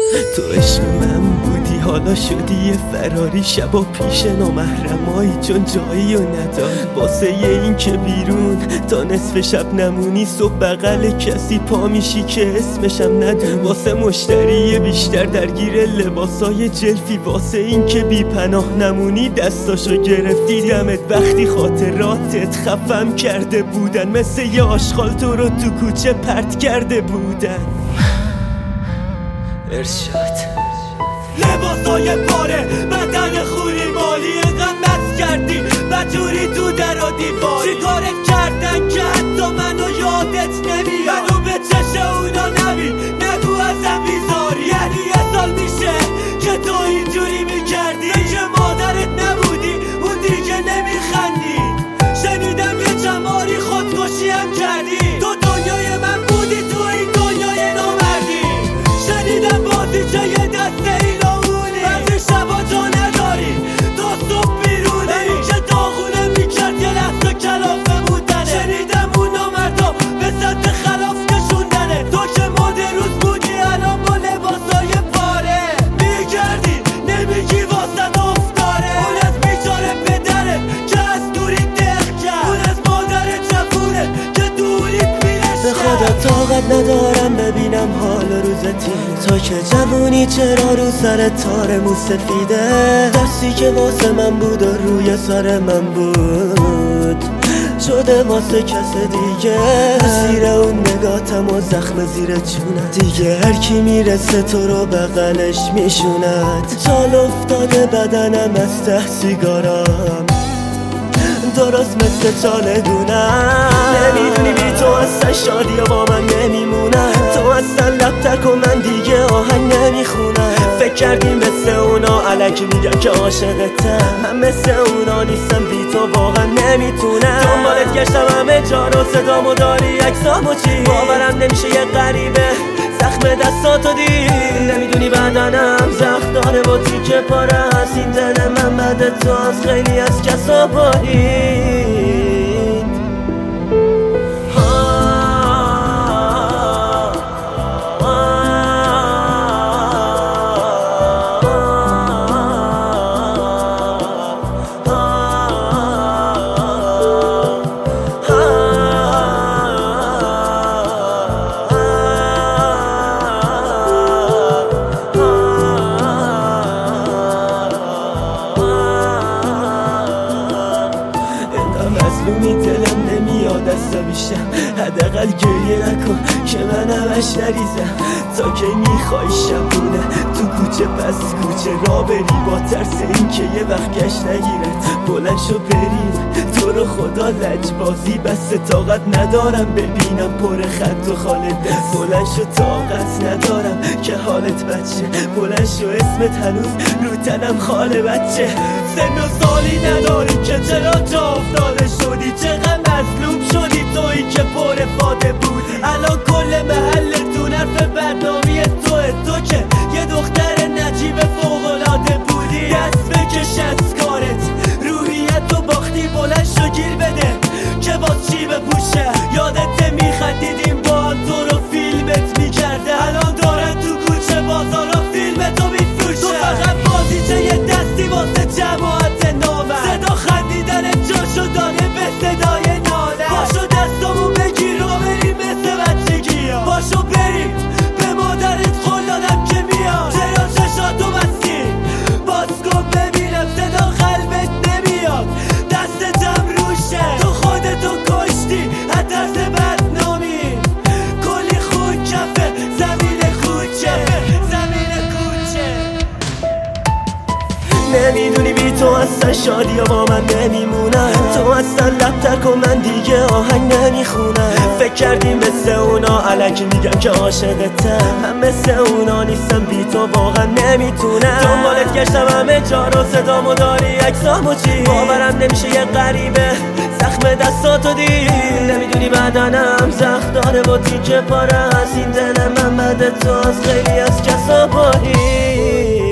تو عشق من بودی حالا شدی یه فراری، شبا پیش نامحرمایی چون جایی و نداری. واسه این که بیرون تا نصف شب نمونی، صبح بغل کسی پا میشی که اسمشم ندونی. واسه مشتری بیشتر درگیر لباسای جلفی، واسه این که بی پناه نمونی دستاشو گرفتی. دمت وقتی خاطراتت خفم کرده بودن، مثل یه آشغال تو رو تو کوچه پرت کرده بودن. ارشاد لباسای پاره، بدن خوری مالی، اینقدر مست کردی بجوری تو در و دیواری. چی کارت کردن که حتی منو یادت نمیاد؟ منو به چش اونا نگو ازم بیزاری. یعنی یه سال میشه که تو اینجوری میکردی، که مادرت نبودی اون دیگه نمیخندی. شنیدم یه جماری خودکشی هم کردی. تو دنیای من بودی، تو این دنیای نامردی. شنیدم بازی چه یه دسته ایلامونی، بعضی شبا جا نداری تا صبح بیرونی. این که داغونه میکرد یه لحظه کلافه بودنه. شنیدم اون نامردا به سطح خلاف کشوندنه. تو که مد روز بودی الان با لباسای پاره میگردی، نمیگی واسه افتاره. اون از بیچاره پدرت که از دوری دق کرد، اون از مادر جوونه که دوریت میرشد. به خدا طاقت ندارم ببینم حال روزتی، تو که جوونی چرا رو سر تار موسفیده. دستی که واسه من بود و روی سر من بود شده واسه کس دیگه. زیر اون نگاتم و زخم زیر جونت، دیگه هر کی میرسه تو رو بغلش میشوند. چال افتاده بدنم از ته سیگارم، درست مثل چاله دونم. نمیدونی بی تو اصلا شادی با من نمیمونم. تو اصلا لب تک و من دیگه آهنگ نمیخونم. فکر کردی مثل اونا الکی میگم که عاشقتم، من مثل اونا نیستم، بی تو واقعا نمیتونم. دنبالت گشتم همه جا رو، صدامو داری عکسامو چی، باورم نمیشه یه غریبه زخم دستاتو دید. نمیدونی بدنم زخم داره و تیکه پاره هست. این دل من بعد تو از خیلی از کسا برید. مظلومی دلم نمیاد عصبیشم، حداقل گریه نکن که من همش نریزم. تا کی میخوای شبونه تو کوچه پس کوچه را بری، با ترس این که یه وقت گشت نگیرد. بلند شو بریم تو رو خدا لجبازی، بس طاقت ندارم ببینم پر خط و خال دست. بلند شو طاقت ندارم که حالت بچه، بلند شو اسمت هنوز رو تنم خاله بچه. سن و سالی نداری که چرا جا افتاده شدی، چقدر مظلوم شدی تویی که پر فاده بودی. الان کل محلتون حرف بدنامی تو که یه دختر نجیب فوق‌العاده بودی. دست بکش از کارت، روحیت رو باختی، بلند شو گیر بده که باز چی بپوشه. یادت میخندیدیم با هم تو رو فیلمت میکرده، الان دارن تو کوچه بازارا فیلمتو میفروشه. تو فقط بازیچه یه دستی واسه جماعت نامه، صدا خندیدن جاشو داده به صدای ناله. باشو دستامو بگیر و بریم مثل بچگی ها، باشو بریم به مادرت قول دادم که میاد. چرا چشاتو بستی باز کن ببینم، صدا قلبت نمیاد، دستتم روشه. تو خودتو کشتی از ترس بدنامی، کلی خون کفه زمین کوچه. نمیدونی بی تو اصلا شادی با من نمیمونم. تو اصلا لب تک و من دیگه آهنگ نمیخونم. فکر کردی مثل اونا الکی میگم که عاشقتم، من مثل اونا نیستم، بی تو واقعا نمیتونم. دنبالت گشتم همه جا رو، صدامو داری عکسامو چی، باورم نمیشه یه غریبه زخم دستاتو دید. نمیدونی بدنم زخم داره و تیکه پاره هست. این دل من بعد تو از خیلی از کسا برید.